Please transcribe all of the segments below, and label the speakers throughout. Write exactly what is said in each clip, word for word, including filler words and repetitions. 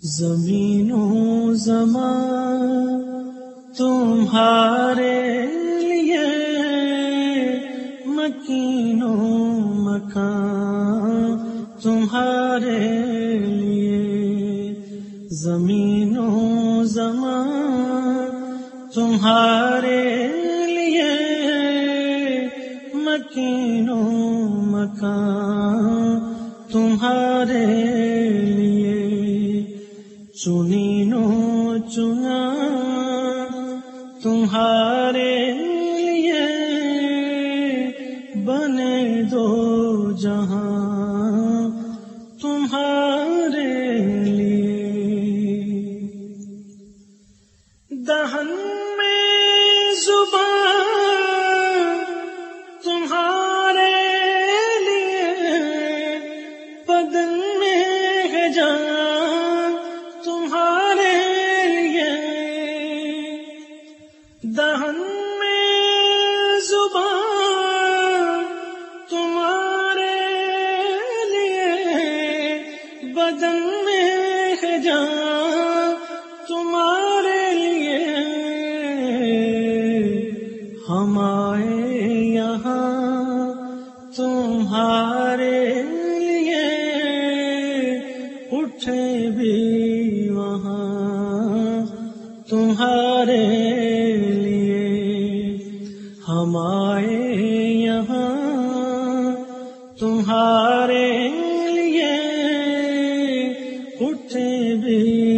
Speaker 1: زمین و زمان تمہارے لیے، مکین و مکان تمہارے لیے، زمین و زمان تمہارے لیے، مکین و مکان تمہارے لیے، چنین و چنا تمہارے لیے، بنے دو جہاں تمہارے لیے، دہن میں زبان تمہارے لیے، بدن میں ہے جان تمہارے لیے، دہن میں زبان تمہارے لیے، بدن میں ہے جان تمہارے لیے، ہم آئے یہاں تمہارے لیے، اٹھے بھی وہاں تمہارے لیے، ہم آئے یہاں تمہارے لیے، اٹھے بھی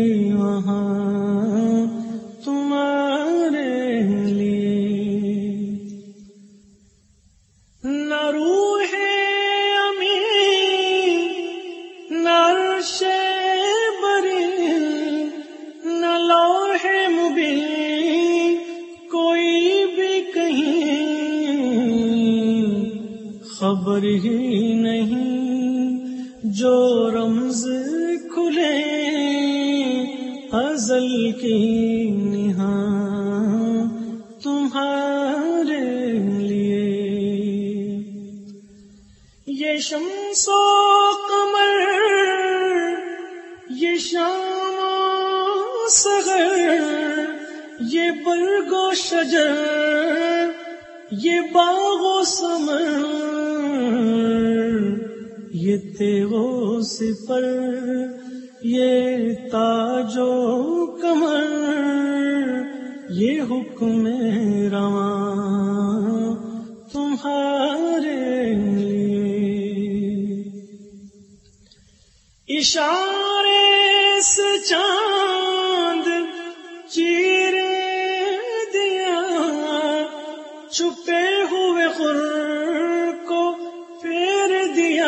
Speaker 1: وہاں تمہارے لیے، نہ روح امین نہ عرش بری نہ لوح مبین، کوئی بھی کہیں خبر ہی نہیں، جو رمز کھلے ازل کی نہاں تمہارے لیے، یہ شمس و قمر یہ شام و سحر، یہ برگ و شجر یہ باغ و ثمر، یہ تیغ و سپر یہ تاج و کمر، یہ حکم رواں تمہارے لیے، اشارے سے چاند چیر دیا، چھپے ہوئے خور کو پھیر دیا،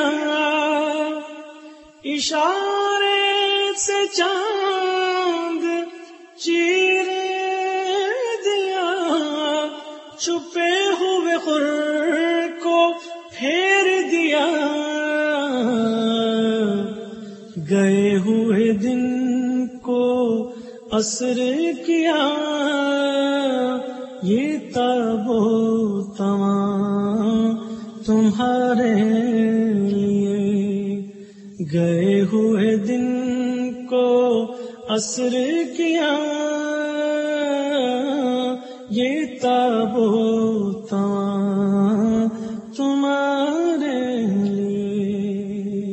Speaker 1: اشارے سے چاند چیر دیا، چھپے ہوئے خور کو پھیر دیا، گئے ہوئے دن کو عصر کیا، یہ تاب و تواں تمہارے لیے، گئے ہوئے دن کو عصر کیا، یہ تاب و تواں تمہارے لیے،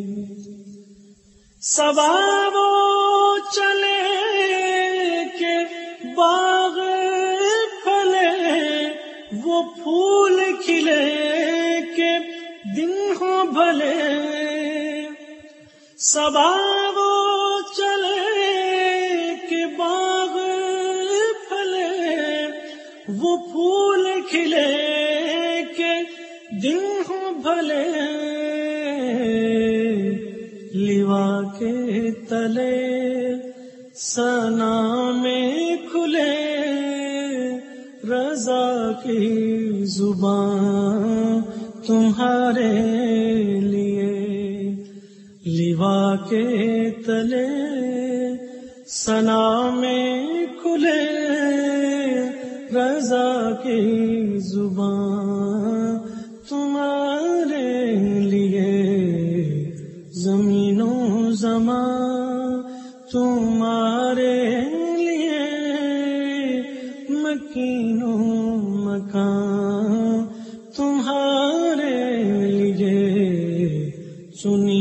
Speaker 1: صبا وہ چلے کہ باغ پھلے، وہ پھول کھلے کہ دن ہو بھلے، صبا وہ چلے کہ باغ پھلے، وہ پھول کھلے کہ دن ہو بھلے، لیوا کے تلے ثنا میں کھلے، رضا کی زبان تمہارے لیے، لیوا کے تلے ثنا میں کھلے، رضا کی زبان تمہارے لیے، زمین و زمان تمہارے لیے مکین و مکان تمہارے لیے چنی